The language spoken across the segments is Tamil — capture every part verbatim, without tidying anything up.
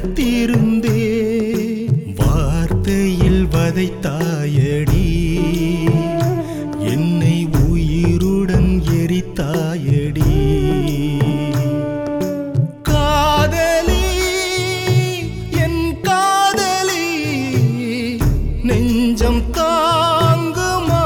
நினைத்திருந்தே வார்த்தையில் வதைத்தாயடி என்னை உயிருடன் எரித்தாயடி காதலி என் காதலி நெஞ்சம் தாங்குமா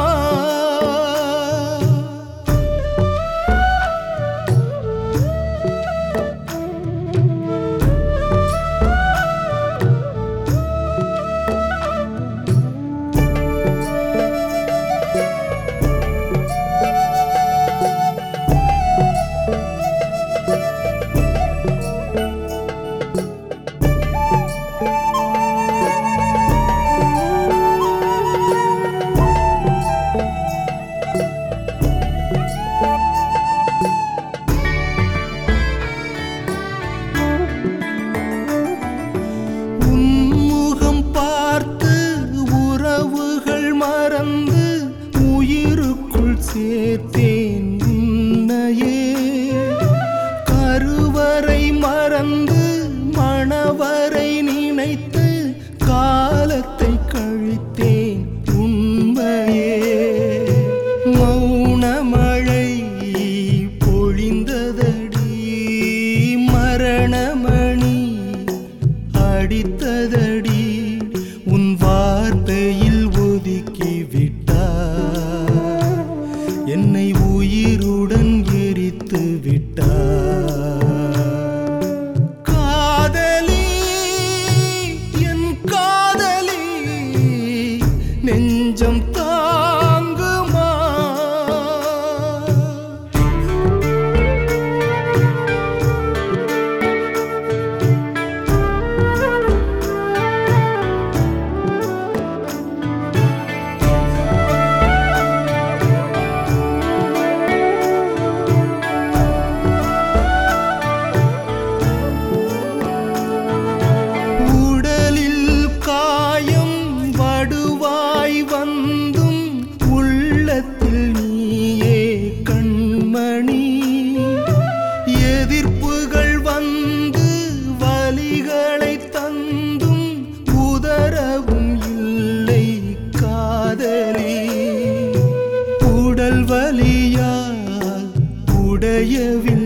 சேர்த்தேன் உன்னையே கருவறை மறந்து மணவரை நினைத்து காலத்தை கழித்தேன் உண்மையே மௌனமழை பொழிந்ததடி மரணமணி அடித்ததடி உன் வார்த்தையில் ஒதுக்கி விட்டார் என்னை உயிருடன் எரித்து விட்டார் காதலி என் காதலி நெஞ்சம் தாங்குமா வந்தும் உள்ளத்தில் நீயே கண்மணி எதிர்ப்புகள் வந்து வலிகளை தந்தும் உதரவும் இல்லை காதலி உடல் வலியால் உடையவில்லை